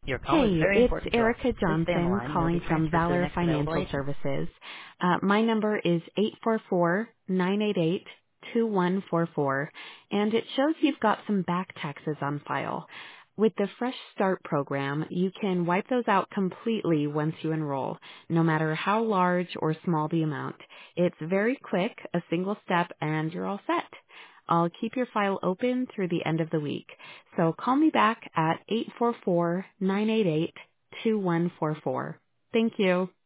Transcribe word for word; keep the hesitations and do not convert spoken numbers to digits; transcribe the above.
Your call is Hey, very it's important to us. Erica Please stay on the Johnson line and you'll be calling from transferred to the Valor next available Financial agent. Services. Uh, my number is eight four four, nine eight eight, two one four four, and it shows you've got some back taxes on file. With the Fresh Start program, you can wipe those out completely once you enroll, no matter how large or small the amount. It's very quick, a single step, and you're all set. I'll keep your file open through the end of the week. So call me back at eight four four, nine eight eight, two one four four. Thank you.